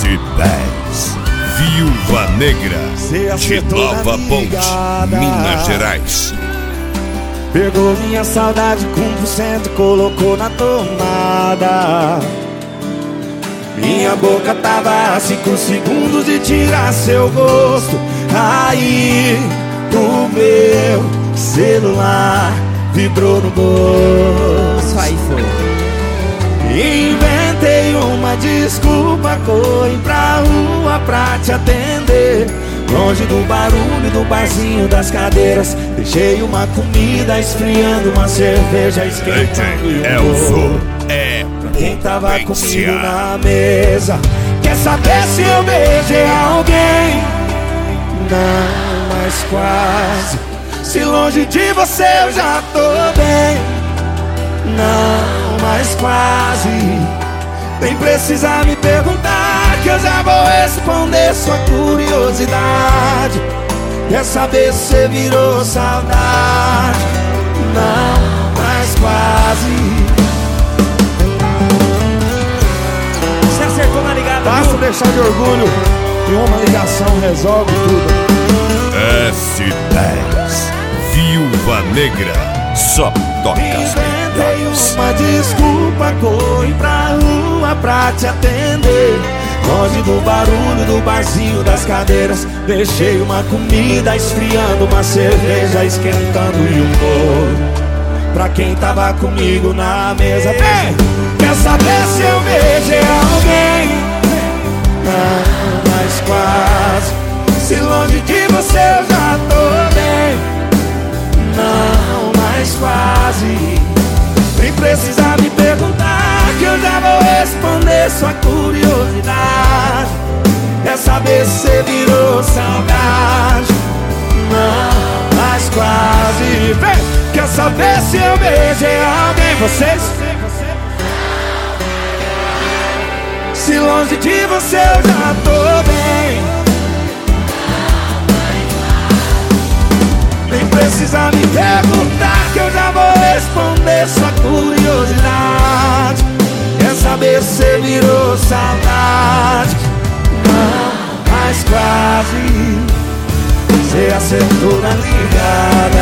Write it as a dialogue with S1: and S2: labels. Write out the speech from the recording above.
S1: S10 Viúva Negra de Nova Ponte, Minas Gerais.
S2: Pegou minha saudade com 100% e colocou na tomada. Minha boca tava a 5 segundos de tirar seu gosto. Aí o meu celular vibrou no bolso.
S3: Aí foi.
S2: Inventei uma desculpa, corri pra rua pra te atender. Longe do barulho do barzinho das cadeiras, deixei uma comida esfriando, uma cerveja esquentando e pra quem tava comigo na mesa. Quer saber se eu beijei alguém? Não, mas quase. Se longe de você eu já tô bem. Não, mas quase. Nem precisa me perguntar, que eu já vou responder sua curiosidade. Quer saber se você virou saudade? Não, mas quase.
S3: Você acertou na ligada.
S2: Basta deixar de orgulho e uma ligação resolve tudo.
S1: S10 Viúva Negra, só toca as
S2: Inventei
S1: melhores.
S2: uma desculpa, corri pra rua pra te atender. Longe do barulho do barzinho das cadeiras, deixei uma comida esfriando, uma cerveja esquentando e um bolo pra quem tava comigo na mesa. Vem! Quer saber se eu beijei alguém? Não, mas quase. Se longe de você eu já tô bem. Não, mas quase. Nem precisa me perguntar, que eu já vou responder sua curiosidade. Quer saber se você virou saudade? Não, mas quase. Vem! Quer saber se eu beijei alguém? Vocês? Se longe de você eu já tô bem. Nem precisa me perguntar, que eu já vou responder sua curiosidade. Quer saber se você virou saudade? Não, mas quase. Você acertou na ligada.